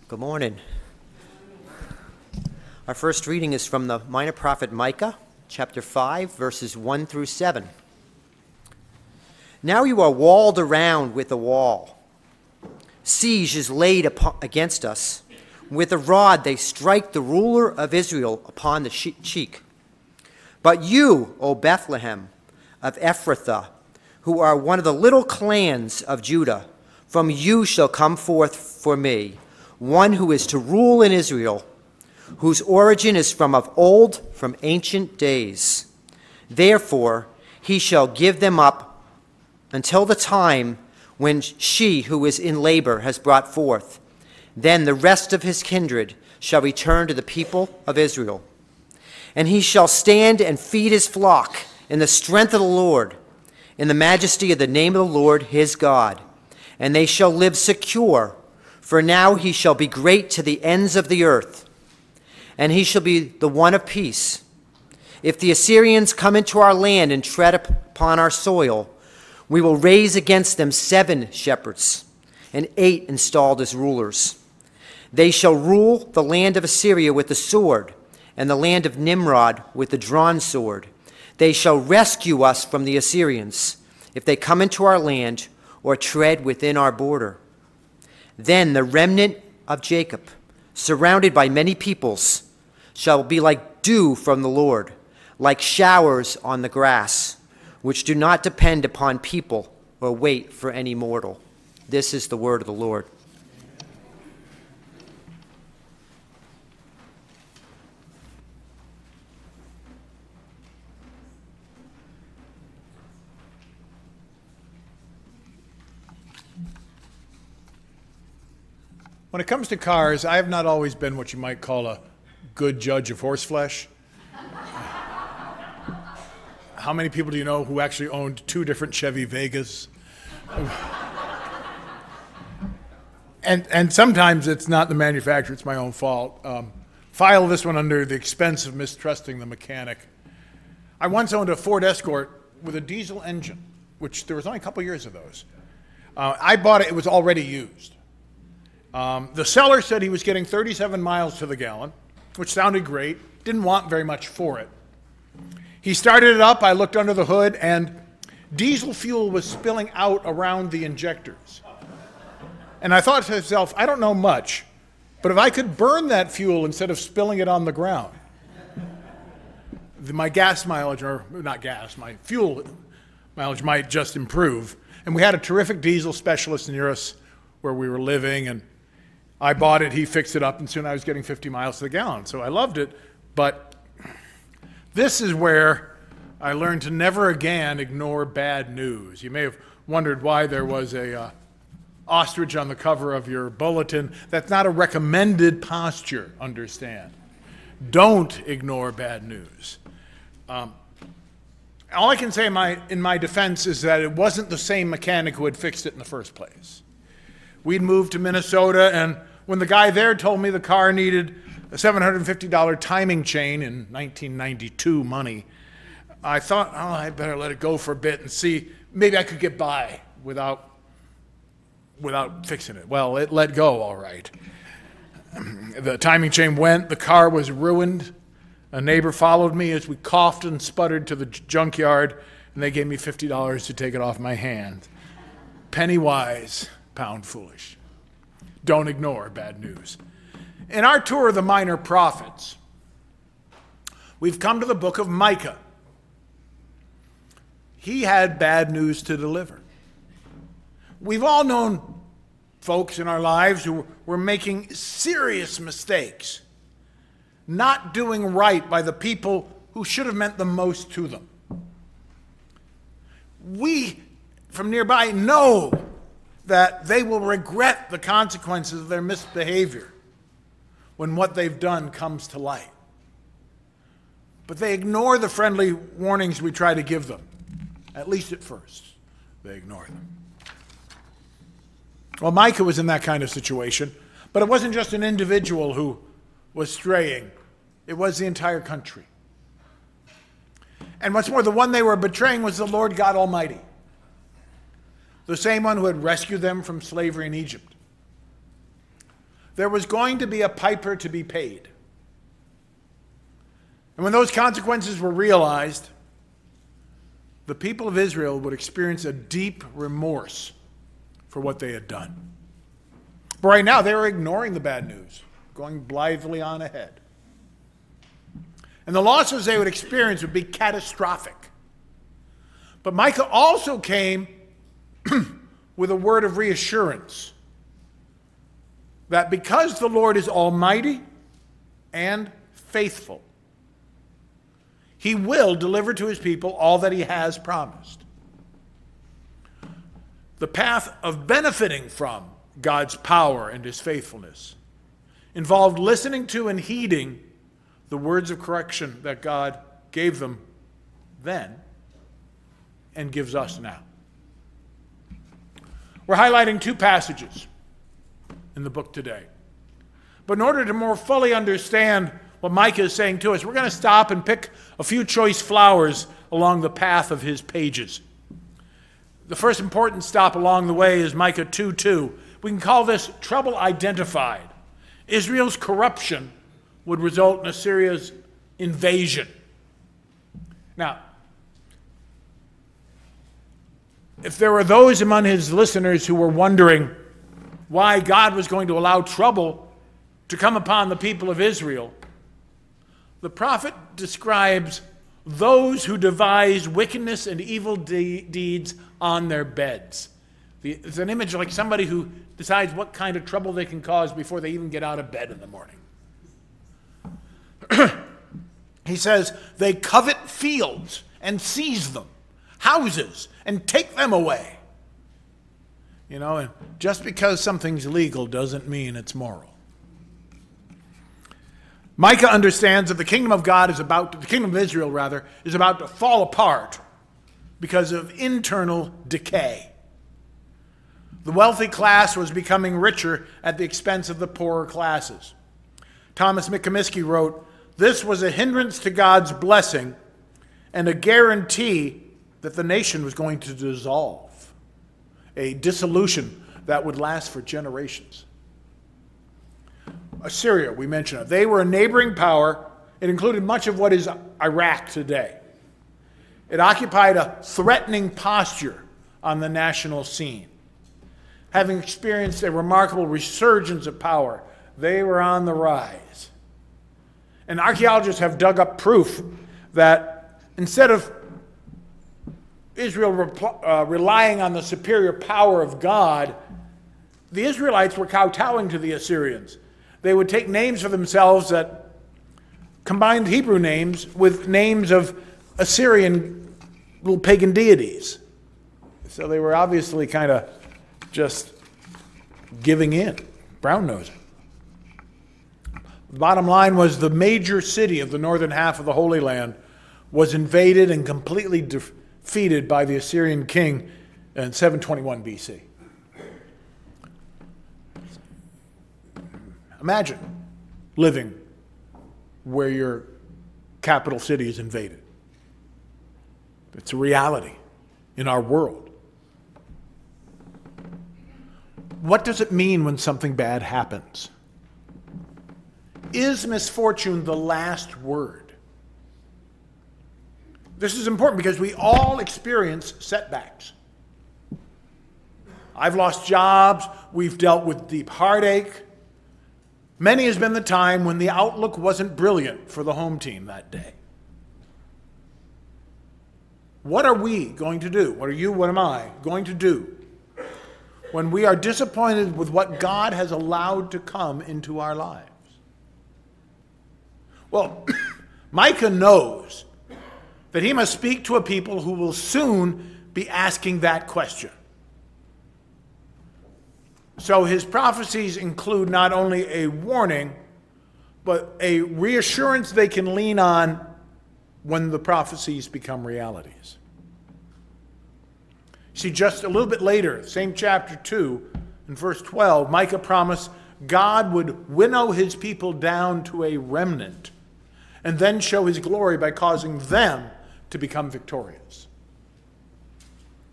Good morning. Our first reading is from the minor prophet Micah, chapter 5, verses 1 through 7. Now you are walled around with a wall. Siege is laid against us. With a rod they strike the ruler of Israel upon the cheek. But you, O Bethlehem of Ephrathah, who are one of the little clans of Judah, from you shall come forth for me one who is to rule in Israel, whose origin is from of old, from ancient days. Therefore he shall give them up until the time when she who is in labor has brought forth. Then the rest of his kindred shall return to the people of Israel. And he shall stand and feed his flock in the strength of the Lord, in the majesty of the name of the Lord his God. And they shall live secure, for now he shall be great to the ends of the earth. And he shall be the one of peace. If the Assyrians come into our land and tread upon our soil, we will raise against them 7 shepherds and 8 installed as rulers. They shall rule the land of Assyria with the sword, and the land of Nimrod with the drawn sword. They shall rescue us from the Assyrians, if they come into our land or tread within our border. Then the remnant of Jacob, surrounded by many peoples, shall be like dew from the Lord, like showers on the grass, which do not depend upon people or wait for any mortal. This is the word of the Lord. When it comes to cars, I have not always been what you might call a good judge of horseflesh. How many people do you know who actually owned 2 different Chevy Vegas? And sometimes it's not the manufacturer, it's my own fault. File this one under the expense of mistrusting the mechanic. I once owned a Ford Escort with a diesel engine, which there was only a couple years of those. I bought it, it was already used. The seller said he was getting 37 miles to the gallon, which sounded great, didn't want very much for it. He started it up, I looked under the hood, and diesel fuel was spilling out around the injectors. And I thought to myself, I don't know much, but if I could burn that fuel instead of spilling it on the ground, my gas mileage, or not gas, my fuel mileage might just improve. And we had a terrific diesel specialist near us where we were living, and I bought it, he fixed it up, and soon I was getting 50 miles to the gallon. So I loved it, but this is where I learned to never again ignore bad news. You may have wondered why there was a ostrich on the cover of your bulletin. That's not a recommended posture, understand. Don't ignore bad news. All I can say in my defense is that it wasn't the same mechanic who had fixed it in the first place. We'd moved to Minnesota, and when the guy there told me the car needed a $750 timing chain in 1992 money, I thought, oh, I better let it go for a bit and see, maybe I could get by without fixing it. Well, it let go all right. The timing chain went, the car was ruined. A neighbor followed me as we coughed and sputtered to the junkyard, and they gave me $50 to take it off my hand. Penny wise, pound foolish. Don't ignore bad news. In our tour of the minor prophets, we've come to the book of Micah. He had bad news to deliver. We've all known folks in our lives who were making serious mistakes, not doing right by the people who should have meant the most to them. We, from nearby, know that they will regret the consequences of their misbehavior when what they've done comes to light. But they ignore the friendly warnings we try to give them. At least at first, they ignore them. Well, Micah was in that kind of situation, but it wasn't just an individual who was straying. It was the entire country. And what's more, the one they were betraying was the Lord God Almighty, the same one who had rescued them from slavery in Egypt. there was going to be a piper to be paid. And when those consequences were realized, the people of Israel would experience a deep remorse for what they had done. But right now, they were ignoring the bad news, going blithely on ahead. And the losses they would experience would be catastrophic. But Micah also came with a word of reassurance that because the Lord is almighty and faithful, he will deliver to his people all that he has promised. The path of benefiting from God's power and his faithfulness involved listening to and heeding the words of correction that God gave them then and gives us now. We're highlighting two passages in the book today. But in order to more fully understand what Micah is saying to us, we're going to stop and pick a few choice flowers along the path of his pages. The first important stop along the way is Micah 2:2. We can call this trouble identified. Israel's corruption would result in Assyria's invasion. Now, if there were those among his listeners who were wondering why God was going to allow trouble to come upon the people of Israel, the prophet describes those who devise wickedness and evil deeds on their beds. It's an image like somebody who decides what kind of trouble they can cause before they even get out of bed in the morning. He says, they covet fields and seize them, houses, and take them away. And just because something's legal doesn't mean it's moral. Micah understands that the kingdom of Israel is about to fall apart because of internal decay. The wealthy class was becoming richer at the expense of the poorer classes. Thomas McComiskey wrote, "This was a hindrance to God's blessing and a guarantee that the nation was going to dissolve, a dissolution that would last for generations." Assyria, we mentioned it. They were a neighboring power. It included much of what is Iraq today. It occupied a threatening posture on the national scene. Having experienced a remarkable resurgence of power, they were on the rise. And archaeologists have dug up proof that instead of Israel relying on the superior power of God, the Israelites were kowtowing to the Assyrians. They would take names for themselves that combined Hebrew names with names of Assyrian little pagan deities. So they were obviously kind of just giving in, brown-nosing. The bottom line was the major city of the northern half of the Holy Land was invaded and completely defeated by the Assyrian king in 721 BC. Imagine living where your capital city is invaded. It's a reality in our world. What does it mean when something bad happens? Is misfortune the last word? This is important because we all experience setbacks. I've lost jobs. We've dealt with deep heartache. Many has been the time when the outlook wasn't brilliant for the home team that day. What are we going to do? What are you, what am I going to do when we are disappointed with what God has allowed to come into our lives? Well, Micah knows that he must speak to a people who will soon be asking that question. So his prophecies include not only a warning, but a reassurance they can lean on when the prophecies become realities. See, just a little bit later, same chapter 2, in verse 12, Micah promised God would winnow his people down to a remnant and then show his glory by causing them to become victorious.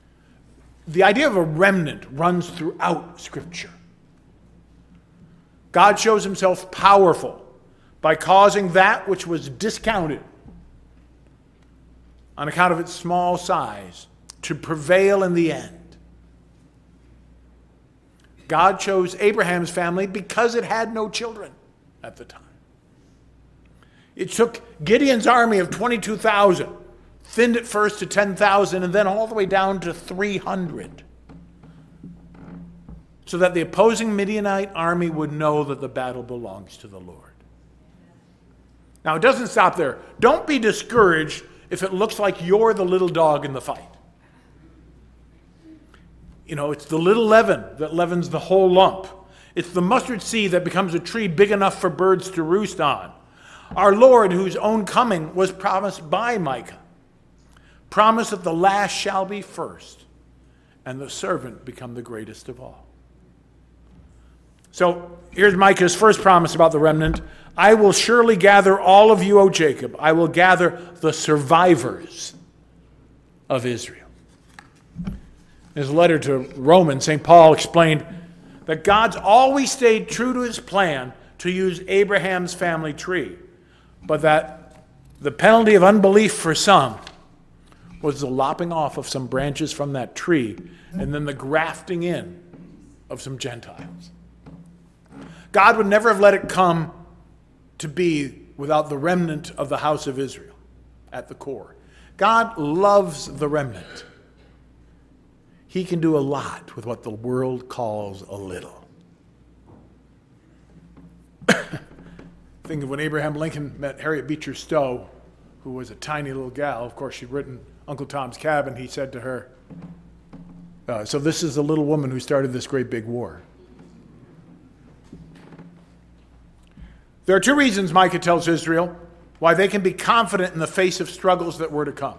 The idea of a remnant runs throughout Scripture. God shows himself powerful by causing that which was discounted on account of its small size to prevail in the end. God chose Abraham's family because it had no children at the time. It took Gideon's army of 22,000, thinned it first to 10,000, and then all the way down to 300, so that the opposing Midianite army would know that the battle belongs to the Lord. Now, it doesn't stop there. Don't be discouraged if it looks like you're the little dog in the fight. You know, it's the little leaven that leavens the whole lump. It's the mustard seed that becomes a tree big enough for birds to roost on. Our Lord, whose own coming was promised by Micah, promised that the last shall be first, and the servant become the greatest of all. So here's Micah's first promise about the remnant. I will surely gather all of you, O Jacob. I will gather the survivors of Israel. In his letter to Romans, St. Paul explained that God's always stayed true to his plan to use Abraham's family tree, but that the penalty of unbelief for some was the lopping off of some branches from that tree and then the grafting in of some Gentiles. God would never have let it come to be without the remnant of the house of Israel at the core. God loves the remnant. He can do a lot with what the world calls a little. Think of when Abraham Lincoln met Harriet Beecher Stowe, who was a tiny little gal. Of course, she'd written Uncle Tom's Cabin. He said to her, so this is the little woman who started this great big war. There are two reasons Micah tells Israel why they can be confident in the face of struggles that were to come.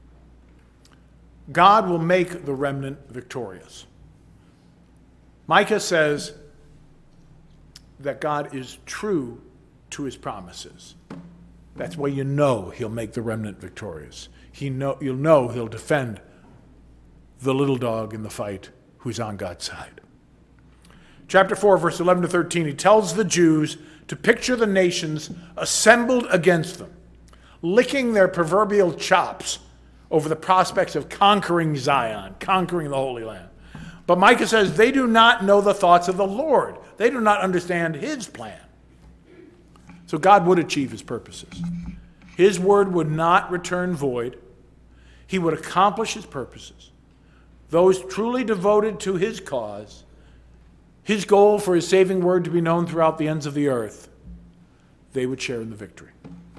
God will make the remnant victorious. Micah says that God is true to his promises. That's why you know he'll make the remnant victorious. You'll know he'll defend the little dog in the fight who's on God's side. Chapter 4, verse 11 to 13, he tells the Jews to picture the nations assembled against them, licking their proverbial chops over the prospects of conquering Zion, conquering the Holy Land. But Micah says they do not know the thoughts of the Lord. They do not understand his plan. So God would achieve his purposes. His word would not return void. He would accomplish his purposes. Those truly devoted to his cause, his goal for his saving word to be known throughout the ends of the earth, they would share in the victory.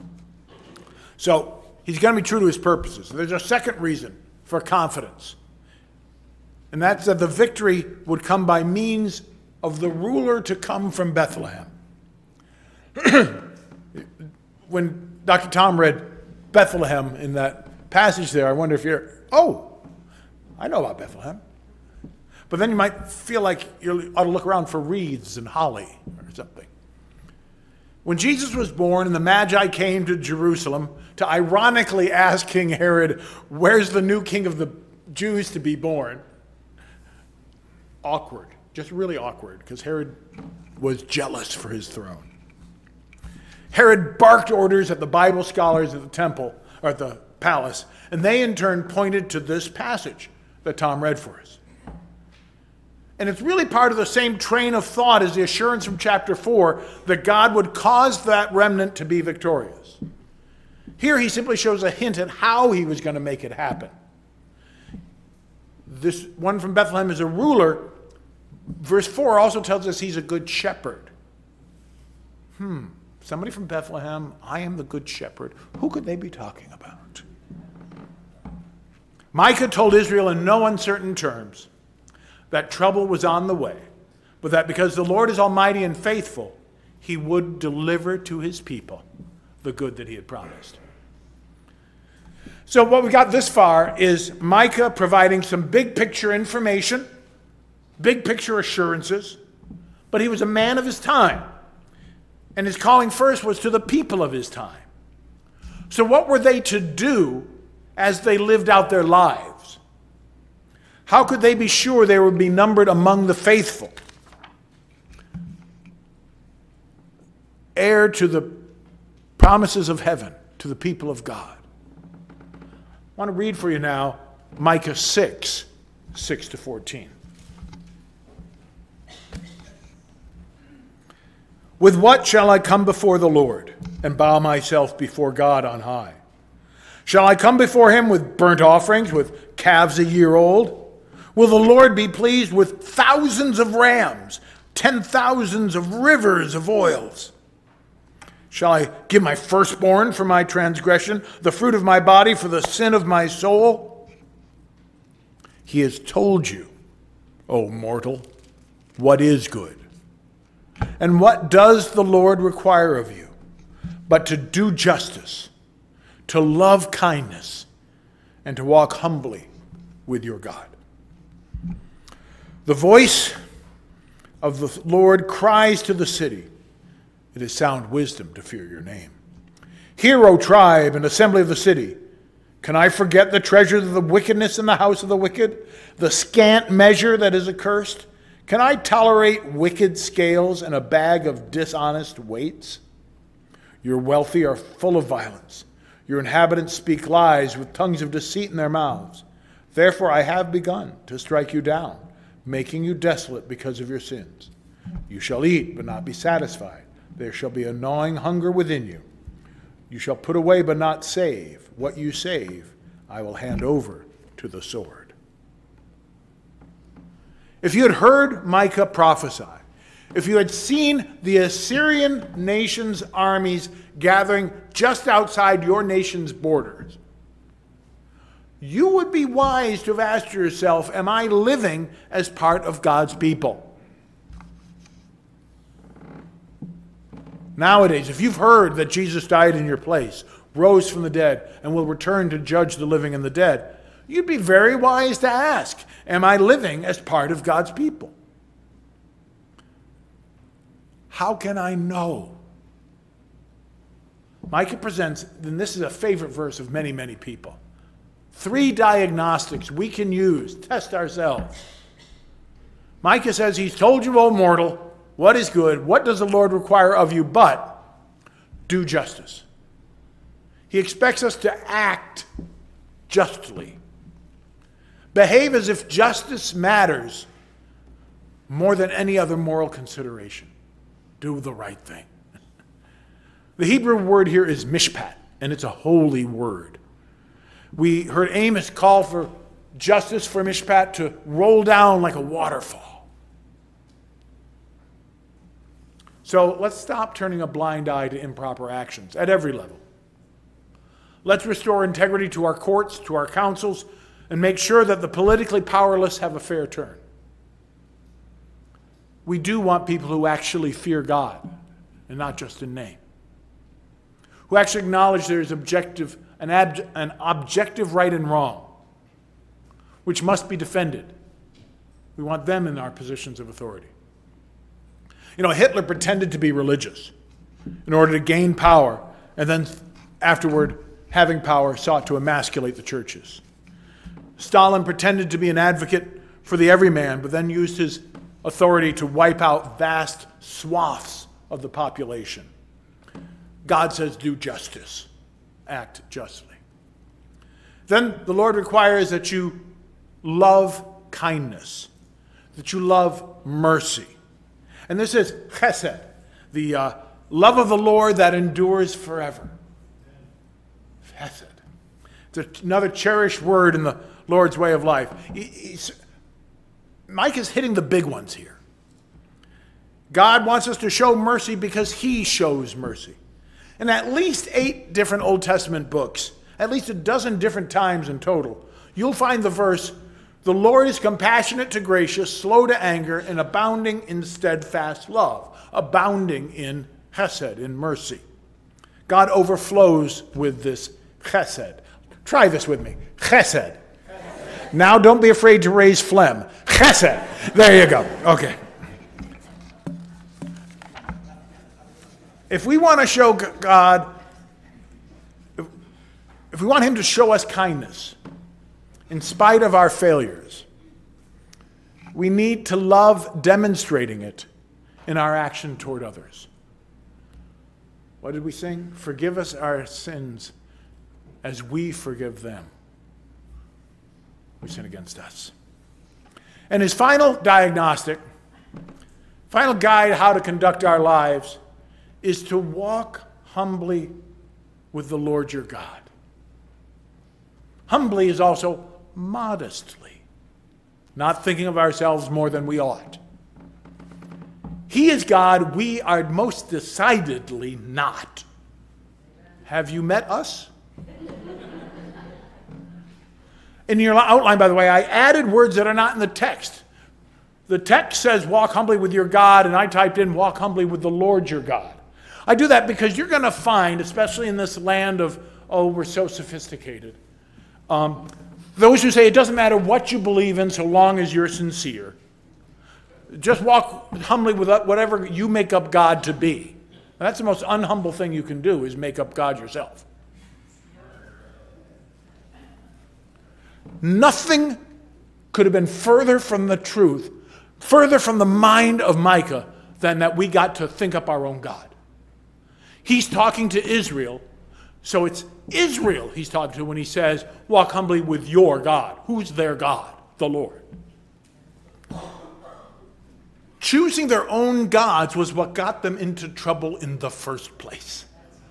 So he's going to be true to his purposes. There's a second reason for confidence, and that's that the victory would come by means of the ruler to come from Bethlehem. When Dr. Tom read Bethlehem in that passage there, I wonder if I know about Bethlehem. But then you might feel like you ought to look around for wreaths and holly or something. When Jesus was born and the Magi came to Jerusalem to ironically ask King Herod, where's the new king of the Jews to be born? Awkward, just really awkward, because Herod was jealous for his throne. Herod barked orders at the Bible scholars at the temple, or at the palace, and they in turn pointed to this passage that Tom read for us. And it's really part of the same train of thought as the assurance from chapter 4 that God would cause that remnant to be victorious. Here he simply shows a hint at how he was going to make it happen. This one from Bethlehem is a ruler. Verse 4 also tells us he's a good shepherd. Somebody from Bethlehem, I am the good shepherd. Who could they be talking about? Micah told Israel in no uncertain terms that trouble was on the way, but that because the Lord is almighty and faithful, he would deliver to his people the good that he had promised. So what we got this far is Micah providing some big picture information, big picture assurances, but he was a man of his time. And his calling first was to the people of his time. So what were they to do as they lived out their lives? How could they be sure they would be numbered among the faithful? heir to the promises of heaven, to the people of God. I want to read for you now Micah 6, 6-14. With what shall I come before the Lord and bow myself before God on high? Shall I come before him with burnt offerings, with calves a year old? Will the Lord be pleased with thousands of rams, 10,000s of rivers of oils? Shall I give my firstborn for my transgression, the fruit of my body for the sin of my soul? He has told you, O mortal, what is good. And what does the Lord require of you? But to do justice, to love kindness, and to walk humbly with your God. The voice of the Lord cries to the city, it is sound wisdom to fear your name. Hear, O tribe and assembly of the city. Can I forget the treasures of the wickedness in the house of the wicked, the scant measure that is accursed? Can I tolerate wicked scales and a bag of dishonest weights? Your wealthy are full of violence. Your inhabitants speak lies with tongues of deceit in their mouths. Therefore I have begun to strike you down, making you desolate because of your sins. You shall eat, but not be satisfied. There shall be a gnawing hunger within you. You shall put away, but not save. What you save, I will hand over to the sword. If you had heard Micah prophesy, if you had seen the Assyrian nation's armies gathering just outside your nation's borders, you would be wise to have asked yourself, am I living as part of God's people? Nowadays, if you've heard that Jesus died in your place, rose from the dead, and will return to judge the living and the dead, you'd be very wise to ask, am I living as part of God's people? How can I know? Micah presents, and this is a favorite verse of many, many people, 3 diagnostics we can use, test ourselves. Micah says, he's told you, O mortal, what is good, what does the Lord require of you, but do justice. He expects us to act justly. Behave as if justice matters more than any other moral consideration. Do the right thing. The Hebrew word here is mishpat, and it's a holy word. We heard Amos call for justice for mishpat to roll down like a waterfall. So let's stop turning a blind eye to improper actions at every level. Let's restore integrity to our courts, to our councils, and make sure that the politically powerless have a fair turn. We do want people who actually fear God, and not just in name. Who actually acknowledge there is an objective right and wrong, which must be defended. We want them in our positions of authority. You know, Hitler pretended to be religious in order to gain power, and then afterward, having power, sought to emasculate the churches. Stalin pretended to be an advocate for the everyman, but then used his authority to wipe out vast swaths of the population. God says, do justice. Act justly. Then the Lord requires that you love kindness, that you love mercy. And this is chesed, the love of the Lord that endures forever. Chesed. It's another cherished word in the Lord's way of life. Mike is hitting the big ones here. God wants us to show mercy because he shows mercy. In at least 8 different Old Testament books, at least a dozen different times in total, you'll find the verse, the Lord is compassionate to gracious, slow to anger, and abounding in steadfast love. Abounding in chesed, in mercy. God overflows with this chesed. Try this with me. Chesed. Now don't be afraid to raise phlegm. Chesed. There you go. Okay. If we want to show God, if we want him to show us kindness, in spite of our failures, we need to love demonstrating it in our action toward others. What did we sing? Forgive us our sins as we forgive them who sin against us. And his final diagnostic, final guide how to conduct our lives is to walk humbly with the Lord your God. Humbly is also modestly, not thinking of ourselves more than we ought. He is God, we are most decidedly not. Have you met us? In your outline, by the way, I added words that are not in the text. The text says, walk humbly with your God, and I typed in, walk humbly with the Lord your God. I do that because you're going to find, especially in this land of, oh, we're so sophisticated, those who say it doesn't matter what you believe in so long as you're sincere. Just walk humbly with whatever you make up God to be. And that's the most unhumble thing you can do, is make up God yourself. Nothing could have been further from the truth, further from the mind of Micah, than that we got to think up our own God. He's talking to Israel, so it's Israel he's talking to when he says, walk humbly with your God. Who's their God? The Lord. Choosing their own gods was what got them into trouble in the first place.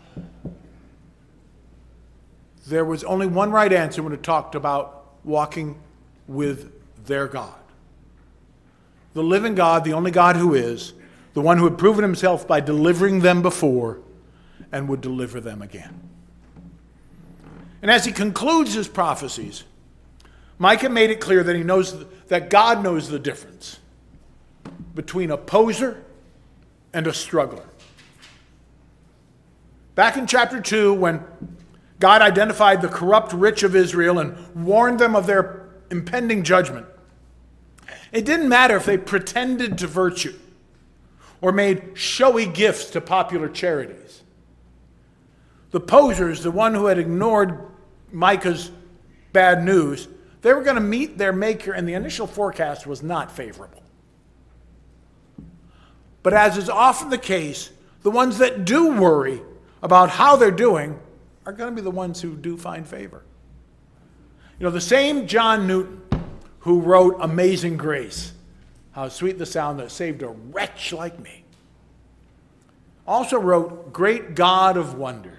There was only one right answer when it talked about walking with their God. The living God, the only God who is, the one who had proven himself by delivering them before and would deliver them again. And as he concludes his prophecies, Micah made it clear that he knows that God knows the difference between a poser and a struggler. Back in chapter 2, when God identified the corrupt rich of Israel and warned them of their impending judgment, it didn't matter if they pretended to virtue or made showy gifts to popular charities. The posers, the one who had ignored Micah's bad news, they were going to meet their maker, and the initial forecast was not favorable. But as is often the case, the ones that do worry about how they're doing are going to be the ones who do find favor. You know, the same John Newton who wrote Amazing Grace, how sweet the sound that saved a wretch like me, also wrote Great God of Wonders.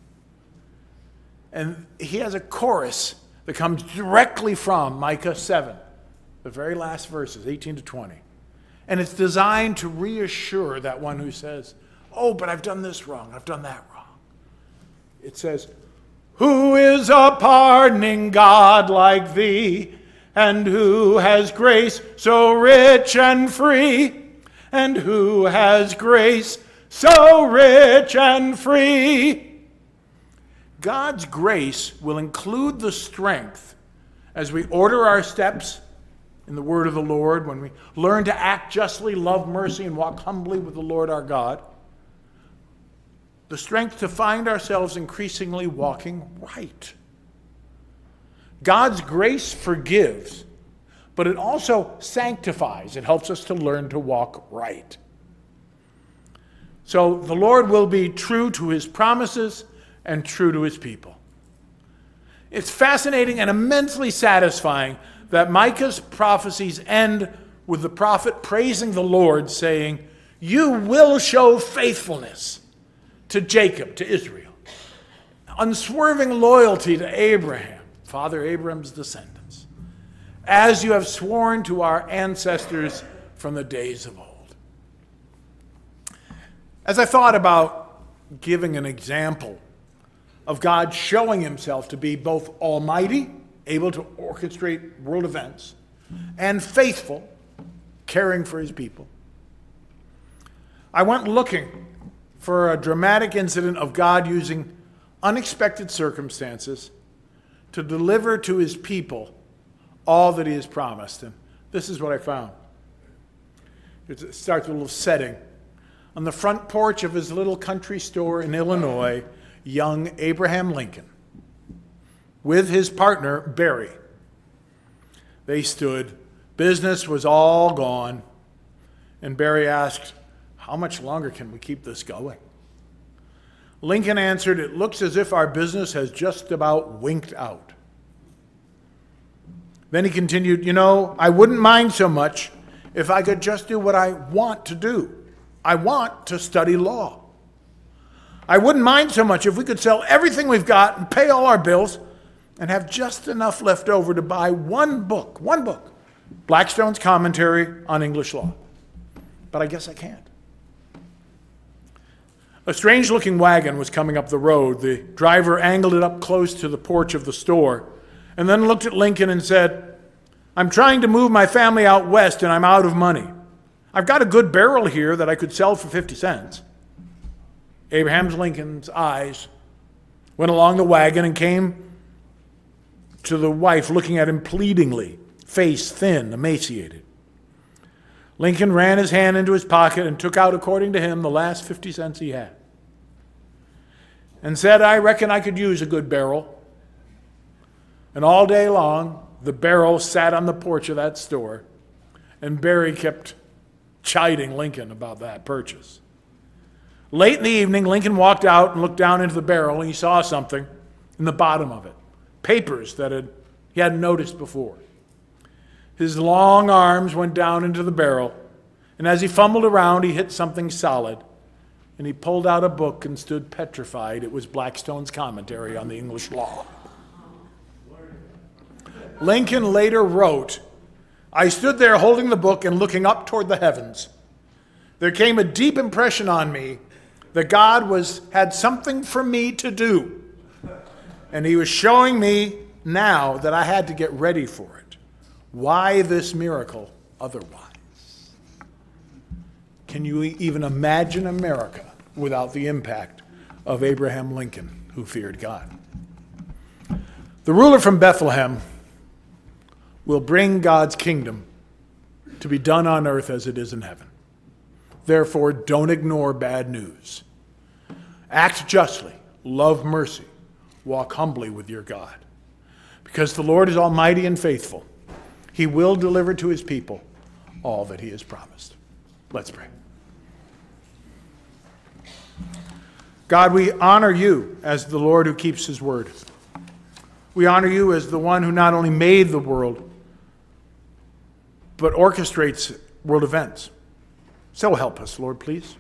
And he has a chorus that comes directly from Micah 7, the very last verses, 18 to 20. And it's designed to reassure that one who says, oh, but I've done this wrong, I've done that wrong. It says, who is a pardoning God like thee, and who has grace so rich and free, and who has grace so rich and free. God's grace will include the strength as we order our steps in the word of the Lord, when we learn to act justly, love mercy, and walk humbly with the Lord our God. The strength to find ourselves increasingly walking right. God's grace forgives, but it also sanctifies. It helps us to learn to walk right. So the Lord will be true to his promises and true to his people. It's fascinating and immensely satisfying that Micah's prophecies end with the prophet praising the Lord, saying, you will show faithfulness to Jacob, to Israel, unswerving loyalty to Abraham, Father Abraham's descendants, as you have sworn to our ancestors from the days of old. As I thought about giving an example of God showing himself to be both almighty, able to orchestrate world events, and faithful, caring for his people, I went looking for a dramatic incident of God using unexpected circumstances to deliver to his people all that he has promised. And this is what I found. It starts with a little setting. On the front porch of his little country store in Illinois, young Abraham Lincoln, with his partner, Barry. They stood. Business was all gone. And Barry asked, how much longer can we keep this going? Lincoln answered, "It looks as if our business has just about winked out." Then he continued, "I wouldn't mind so much if I could just do what I want to do. I want to study law. I wouldn't mind so much if we could sell everything we've got and pay all our bills and have just enough left over to buy one book, Blackstone's Commentary on English Law. But I guess I can't." A strange-looking wagon was coming up the road. The driver angled it up close to the porch of the store and then looked at Lincoln and said, "I'm trying to move my family out west and I'm out of money. I've got a good barrel here that I could sell for 50 cents. Abraham Lincoln's eyes went along the wagon and came to the wife looking at him pleadingly, face thin, emaciated. Lincoln ran his hand into his pocket and took out, according to him, the last 50 cents he had and said, "I reckon I could use a good barrel." And all day long, the barrel sat on the porch of that store, and Barry kept chiding Lincoln about that purchase. Late in the evening, Lincoln walked out and looked down into the barrel, and he saw something in the bottom of it, papers that he hadn't noticed before. His long arms went down into the barrel, and as he fumbled around, he hit something solid, and he pulled out a book and stood petrified. It was Blackstone's Commentary on the English Law. Lincoln later wrote, "I stood there holding the book and looking up toward the heavens. There came a deep impression on me that God had something for me to do, and he was showing me now that I had to get ready for it. Why this miracle otherwise?" Can you even imagine America without the impact of Abraham Lincoln, who feared God? The ruler from Bethlehem will bring God's kingdom to be done on earth as it is in heaven. Therefore, don't ignore bad news. Act justly, love mercy, walk humbly with your God. Because the Lord is almighty and faithful, he will deliver to his people all that he has promised. Let's pray. God, we honor you as the Lord who keeps his word. We honor you as the one who not only made the world, but orchestrates world events. So help us, Lord, please.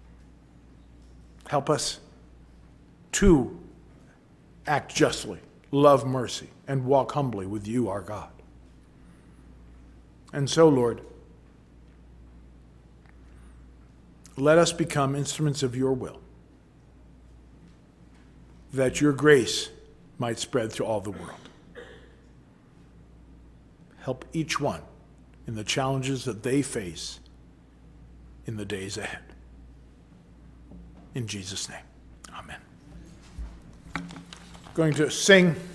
Help us to act justly, love mercy, and walk humbly with you, our God. And so, Lord, let us become instruments of your will, that your grace might spread through all the world. Help each one in the challenges that they face in the days ahead. In Jesus' name, amen. Going to sing